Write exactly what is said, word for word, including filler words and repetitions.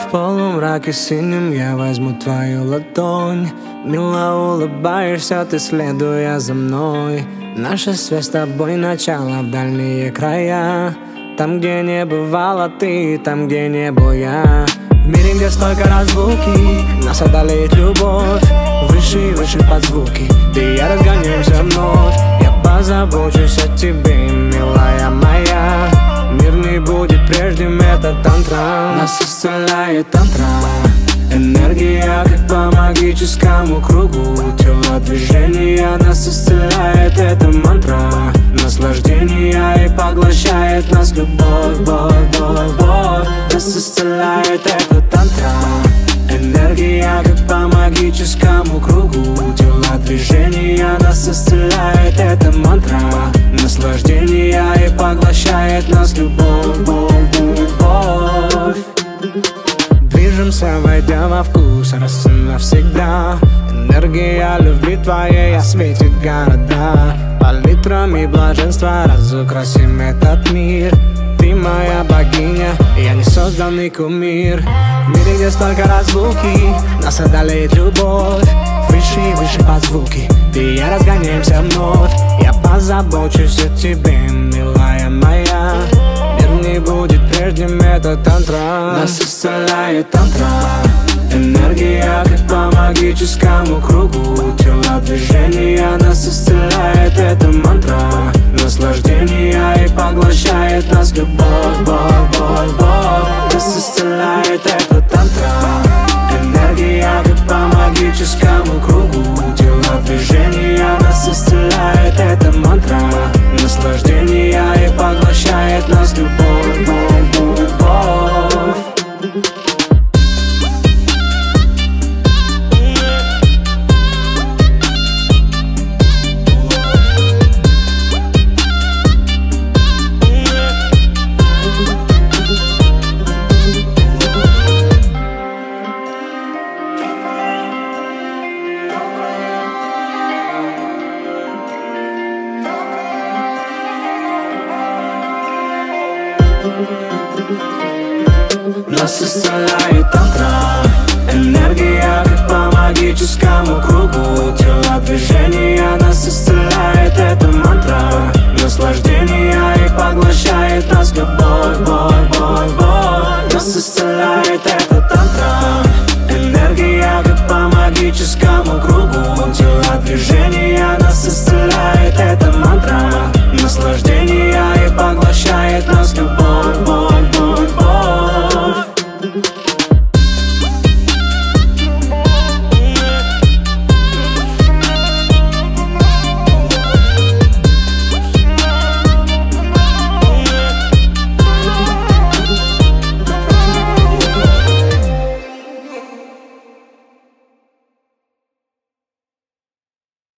В полумраке синим я возьму твою ладонь. Мило улыбаешься ты, следуя за мной. Наша связь с тобой начало в дальние края. Там, где не бывала ты, там, где не был я. В мире, где столько разлуки, нас одолеет любовь. Выше и выше под звуки, ты и я разгоняемся вновь. Я позабочусь о тебе, милая моя. Мир не будет прежним, это тантра. Нас исцеляет тантра. Энергия, как по магическому кругу. Телодвижения нас исцеляет, это мантра. Наслаждение и поглощает нас любовь, любовь, любовь, любовь. Нас исцеляет, это тантра. Энергия, как по магическому кругу. Телодвижения нас исцеляет, это мантра. Наслаждение и поглощает нас любовь, любовь, любовь. Движемся, войдя во вкус, раз и навсегда. Энергия любви твоей осветит города. Палитрами блаженства разукрасим этот мир. Ты моя богиня, я не созданный кумир. В мире, где столько разлуки, нас одолеет любовь. Выше и выше под звуки, ты и я разгоняемся вновь. Я позабочусь о тебе, милая моя. Мир не будет прежним, это тантра. Нас исцеляет тантра. Энергия, как по магическому кругу. Телодвижения нас исцеляет, это мантра. Наслаждение и поглощает нас любовь, любовь, любовь, любовь. Нас исцеляет, это тантра. Энергия, как по магическому кругу. Телодвижения нас исцеляет, это мантра. Наслаждение и поглощает нас любовь, любовь, любовь. Нас исцеляет тантра. Энергия, как по магическому кругу. Телодвижения нас исцеляет, это мантра. Наслаждение и поглощает нас любовь, любовь, любовь, любовь. Нас исцеляет, это тантра. Энергия, как по магическому